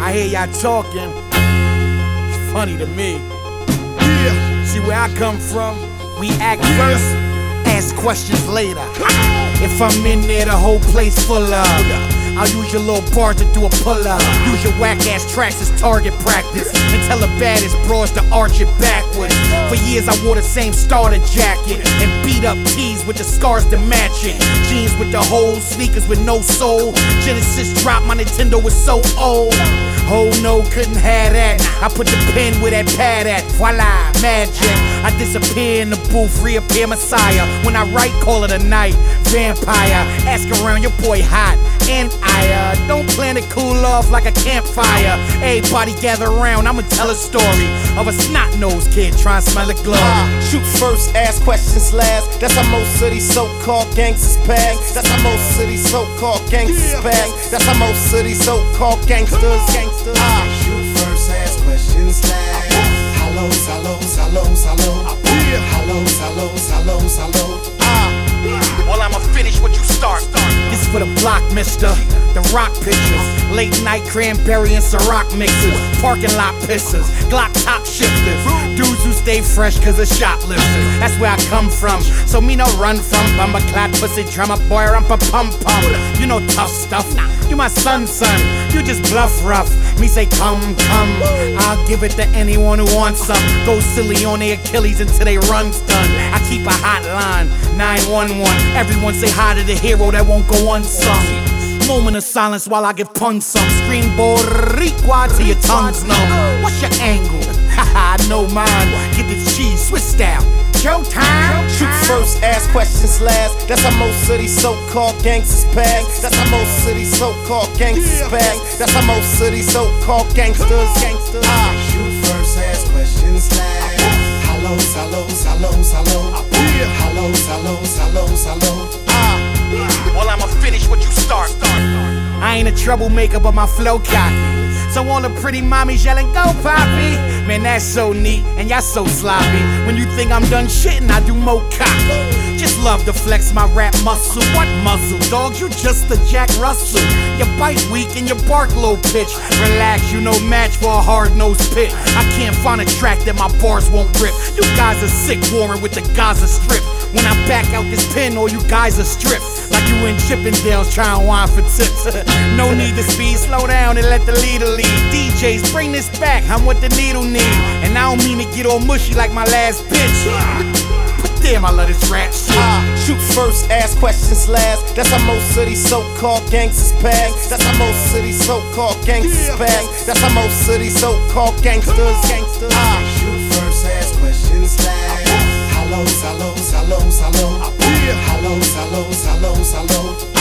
I hear y'all talking. It's funny to me. Yeah. See where I come from? We act first, ask questions later. If I'm in there, the whole place full of. I'll use your little bar to do a pull-up. Use your whack-ass tracks as target practice. And tell the baddest bros to arch it backwards. For years I wore the same starter jacket and beat up tees with the scars to match it. Jeans with the holes, sneakers with no soul. Genesis dropped, my Nintendo was so old. Oh no, couldn't have that. I put the pen where that pad at. Voila, magic. I disappear in the booth, reappear Messiah. When I write, call it a night. Vampire, ask around, your boy hot. And I don't plan to cool off like a campfire. Everybody gather around, I'ma tell a story of a snot-nosed kid trying to smell the glory. Shoot first, ask questions last. That's how most of these so-called gangsters pass. That's how most of these so-called gangsters pass. That's how most of these so-called gangsters. Shoot first, ask questions last. Hellos, hellos, hellos, hello. Hellos, hellos, hellos, hello. Well, I'ma finish what you start. This for the block, mister. The rock pictures. Late night cranberry and Ciroc mixes. Parking lot pissers. Glock top shifters. Dudes who stay fresh cause of shoplifters. That's where I come from. So me no run from. Bumba clad pussy drummer boy rumpa pum pum. You know tough stuff. You my son. You just bluff rough. Me say come. I'll give it to anyone who wants some. Go silly on their Achilles until they run's done. I keep a hotline. 911. Everyone say hi to the hero that won't go unsung. Moment of silence while I give pun some. Scream Boricua till your tongue's numb. What's your angle? Haha, I know mine. Get this cheese, Swiss style. Showtime. Shoot first, ask questions last. That's how most of these so-called gangsters pass. That's how most of these so-called gangsters pass. That's how most of these so-called gangsters. Shoot first, ask questions last. Hellos, hellos, hellos, hello. Hellos, hellos, hellos, hello. Well, I'ma finish what you start. I ain't a troublemaker, but my flow cocky. So all the pretty mommies yelling, go Poppy. Man, that's so neat, and y'all so sloppy. When you think I'm done shitting, I do more copy. Just love to flex my rap muscle. What muscle, dog? You just a Jack Russell. Your bite weak and your bark low pitch. Relax, you no match for a hard-nosed pit. I can't find a track that my bars won't rip. You guys are sick, Warren, with the Gaza Strip. When I back out this pen, all you guys are stripped. Like you in Chippendales trying to whine for tips. No need to speed, slow down and let the leader lead. DJs, bring this back, I'm what the needle need. And I don't mean to get all mushy like my last bitch. Damn, I love this rap shit. Shoot first, ask questions last. That's how most of these so-called gangsters pass. That's how most of these so-called gangsters pass. That's how most of these so-called gangsters. Shoot first, ask questions last. Hellos, hellos, hellos, hello. Hellos, hellos, hellos, hello.